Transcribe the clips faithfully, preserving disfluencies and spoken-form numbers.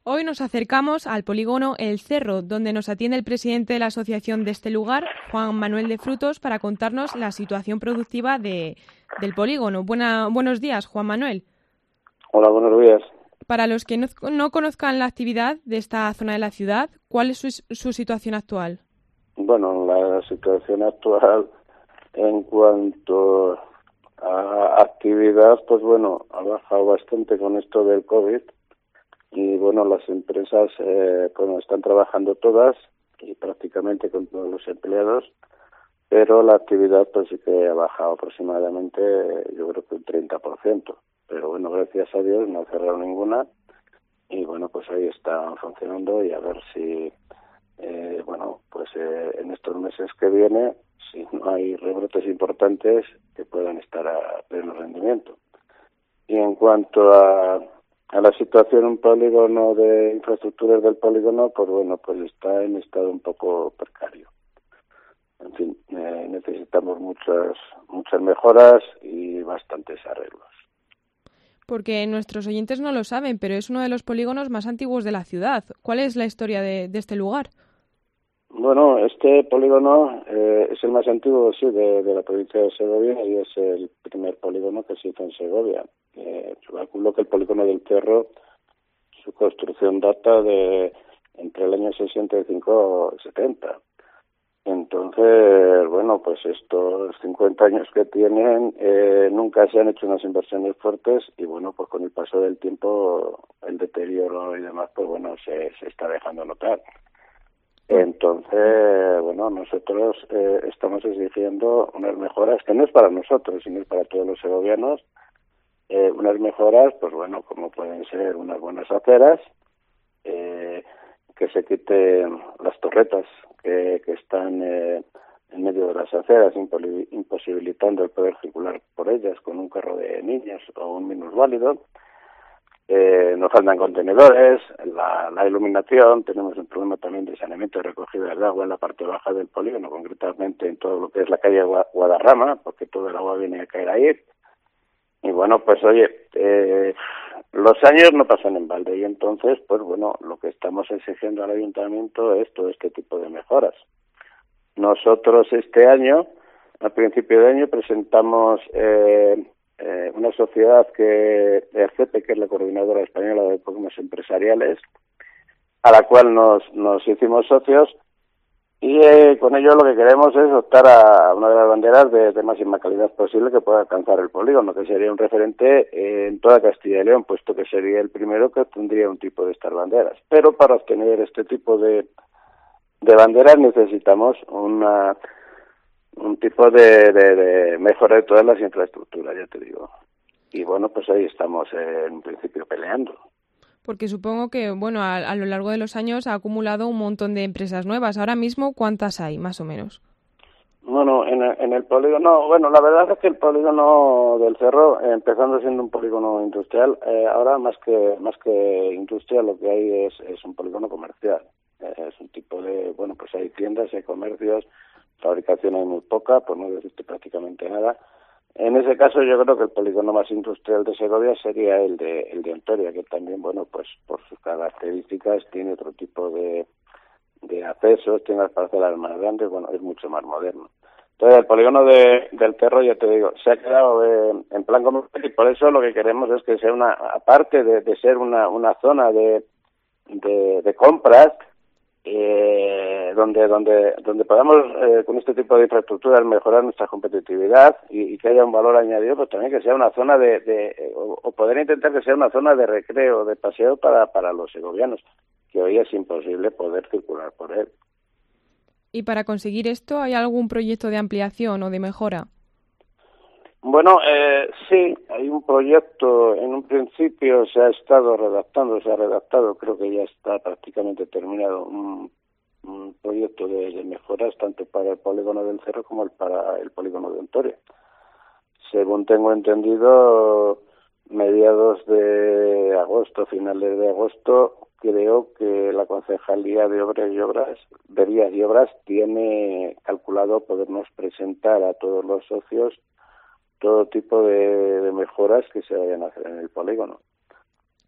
Hoy nos acercamos al polígono El Cerro, donde nos atiende el presidente de la asociación de este lugar, Juan Manuel de Frutos, para contarnos la situación productiva de, del polígono. Buena, buenos días, Juan Manuel. Hola, buenos días. Para los que no, no conozcan la actividad de esta zona de la ciudad, ¿cuál es su, su situación actual? Bueno, la situación actual en cuanto a actividad, pues bueno, ha bajado bastante con esto del COVID. Y bueno, las empresas eh, bueno, están trabajando todas y prácticamente con todos los empleados, pero la actividad pues sí que ha bajado aproximadamente, yo creo que un treinta por ciento. Pero bueno, gracias a Dios no ha cerrado ninguna y bueno, pues ahí están funcionando y a ver si, eh, bueno, pues eh, en estos meses que viene, si no hay rebrotes importantes, que puedan estar a pleno rendimiento. Y en cuanto a A la situación un polígono de infraestructuras del polígono, pues bueno, pues está en estado un poco precario. En fin, eh, necesitamos muchas muchas mejoras y bastantes arreglos. Porque nuestros oyentes no lo saben, pero es uno de los polígonos más antiguos de la ciudad. ¿Cuál es la historia de, de este lugar? Bueno, este polígono eh, es el más antiguo, sí, de, de la provincia de Segovia y es el primer polígono que se hizo en Segovia. Eh, yo calculo que el polígono del Cerro, su construcción data de entre el año sesenta y cinco y setenta. Entonces, bueno, pues estos cincuenta años que tienen, eh, nunca se han hecho unas inversiones fuertes y bueno, pues con el paso del tiempo, el deterioro y demás, pues bueno, se, se está dejando notar. Entonces, bueno, nosotros eh, estamos exigiendo unas mejoras, que no es para nosotros, sino es para todos los segovianos, eh, unas mejoras, pues bueno, como pueden ser unas buenas aceras, eh, que se quiten las torretas que, que están eh, en medio de las aceras, imposibilitando el poder circular por ellas con un carro de niños o un minusválido. Eh, nos faltan contenedores, la, la iluminación, tenemos un problema también de saneamiento y recogida de agua en la parte baja del polígono, concretamente en todo lo que es la calle Guadarrama, porque todo el agua viene a caer ahí. Y bueno, pues oye, eh, los años no pasan en balde y entonces, pues bueno, lo que estamos exigiendo al ayuntamiento es todo este tipo de mejoras. Nosotros este año, a principio de año, presentamos eh, eh, una sociedad que, R C P, que es la Coordinadora Española de Polígonos Empresariales, a la cual nos, nos hicimos socios y eh, con ello lo que queremos es optar a una de las banderas de, de máxima calidad posible que pueda alcanzar el polígono, que sería un referente en toda Castilla y León, puesto que sería el primero que tendría un tipo de estas banderas. Pero para obtener este tipo de, de banderas necesitamos una un tipo de, de, de mejora de todas las infraestructuras, ya te digo. Y bueno, pues ahí estamos eh, en principio peleando. Porque supongo que, bueno, a, a lo largo de los años ha acumulado un montón de empresas nuevas. Ahora mismo, ¿cuántas hay, más o menos? Bueno, en el, en el polígono, bueno, la verdad es que el polígono del Cerro, eh, empezando siendo un polígono industrial, eh, ahora más que más que industrial lo que hay es, es un polígono comercial. Eh, es un tipo de, bueno, pues hay tiendas, hay comercios, fabricación hay muy poca, por no decirte prácticamente nada. En ese caso yo creo que el polígono más industrial de Segovia sería el de el de Ontoria, que también, bueno, pues por sus características tiene otro tipo de, de accesos, tiene las parcelas más grandes, bueno, es mucho más moderno. Entonces el polígono de, del Cerro, ya te digo, se ha quedado eh, en plan comercial y por eso lo que queremos es que sea una, aparte de, de ser una, una zona de, de, de compras, Eh, donde donde donde podamos eh, con este tipo de infraestructuras mejorar nuestra competitividad y, y que haya un valor añadido, pues también que sea una zona de, de eh, o, o poder intentar que sea una zona de recreo, de paseo para para los segovianos, que hoy es imposible poder circular por él. ¿Y para conseguir esto hay algún proyecto de ampliación o de mejora? Bueno, eh, sí, hay un proyecto, en un principio se ha estado redactando, se ha redactado, creo que ya está prácticamente terminado, un, un proyecto de, de mejoras tanto para el polígono del Cerro como el para el polígono de Ontoria. Según tengo entendido, mediados de agosto, finales de agosto, creo que la Concejalía de Obras y Obras, de Vías y Obras, tiene calculado podernos presentar a todos los socios todo tipo de, de mejoras que se vayan a hacer en el polígono.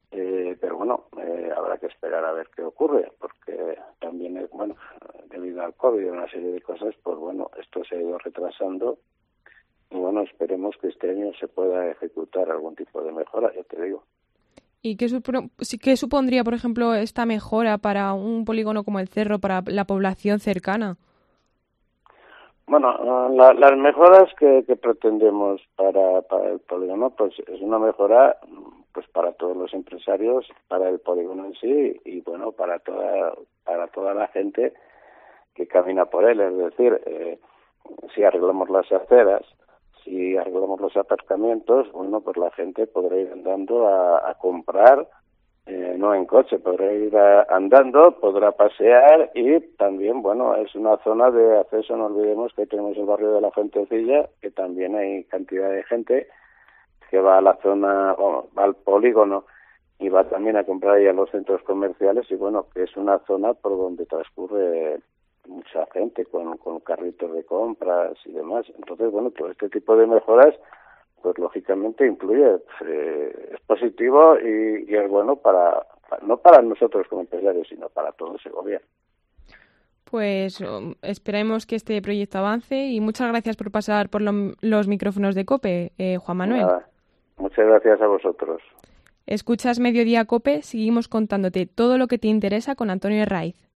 Eh, pero bueno, eh, habrá que esperar a ver qué ocurre, porque también, es, bueno, debido al COVID y una serie de cosas, pues bueno, esto se ha ido retrasando y bueno, esperemos que este año se pueda ejecutar algún tipo de mejora, ya te digo. ¿Y qué, supro- sí, qué supondría, por ejemplo, esta mejora para un polígono como el Cerro, para la población cercana? Bueno, la, las mejoras que, que pretendemos para, para el polígono, pues es una mejora pues para todos los empresarios, para el polígono en sí y bueno, para toda para toda la gente que camina por él. Es decir, eh, si arreglamos las aceras, si arreglamos los aparcamientos, bueno, pues la gente podrá ir andando a, a comprar. Eh, no en coche, podrá ir a, andando, podrá pasear y también, bueno, es una zona de acceso, no olvidemos que tenemos el barrio de la Fuentecilla, que también hay cantidad de gente que va a la zona, bueno, va al polígono y va también a comprar ahí a los centros comerciales y bueno, que es una zona por donde transcurre mucha gente con, con carritos de compras y demás. Entonces, bueno, todo este tipo de mejoras pues lógicamente influye, eh, es positivo y, y es bueno para, para, no para nosotros como empresarios, sino para todo Segovia. Pues um, esperemos que este proyecto avance y muchas gracias por pasar por lo- los micrófonos de COPE, eh, Juan Manuel. Nada, muchas gracias a vosotros. Escuchas Mediodía COPE, seguimos contándote todo lo que te interesa con Antonio Herraiz.